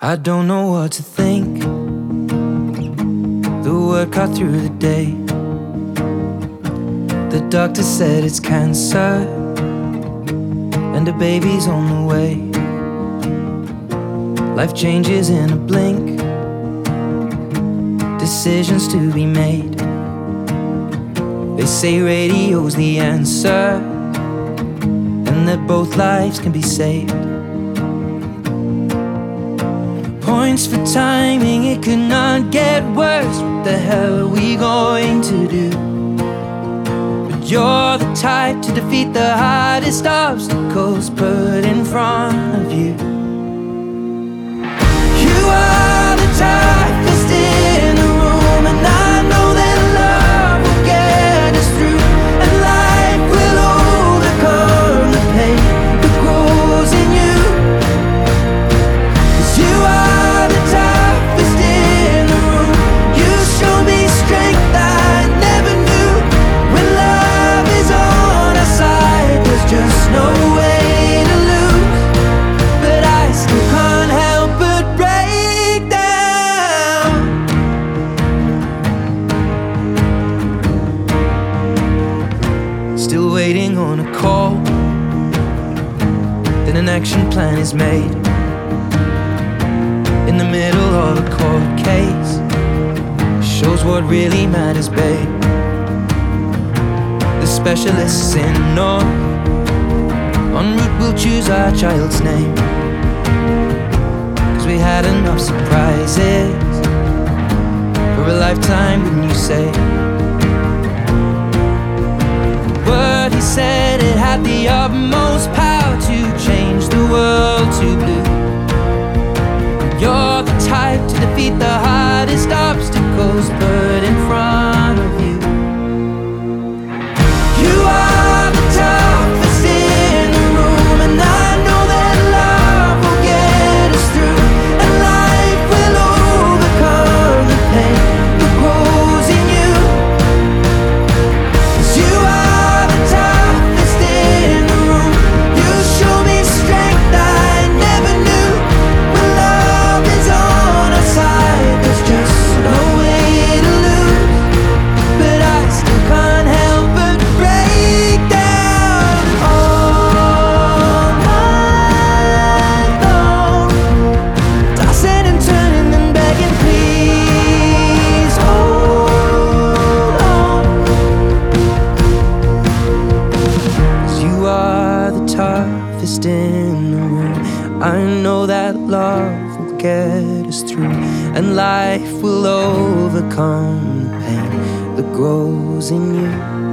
I don't know what to think. The word cut through the day. The doctor said it's cancer, and the baby's on the way. Life changes in a blink, decisions to be made. They say radio's the answer, and that both lives can be saved. Points for timing, it could not get worse. What the hell are we going to do? But you're the type to defeat the hardest obstacles put in front of you. You are the toughest in the room, and I know that love will get us through, and life will overcome the pain that grows in you. 'Cause you are the toughest in the room. You show me strength I never knew. When love is on our side, there's just no way to lose. But I still can't help but break down. Still waiting on a call, then an action plan is made. In the middle of a court case, shows what really matters, babe. The specialists in North, en route we'll choose our child's name. 'Cause we had enough surprises for a lifetime, wouldn't you say? Word he said, it had the utmost power to change the world to blue. You're the type to defeat the hardest obstacles put in front of you. You are the toughest in the room, and I know that love will get us through, and life will overcome the pain that grows in you. 'Cause you are the toughest in the room. You show me strength I never knew. When love is on our side, there's just no way to lose. But I still can't help but break down all night long, tossing and turning and begging, please hold on. 'Cause you are the toughest in the room. I know that love will get us through, and life will overcome the pain that grows in you.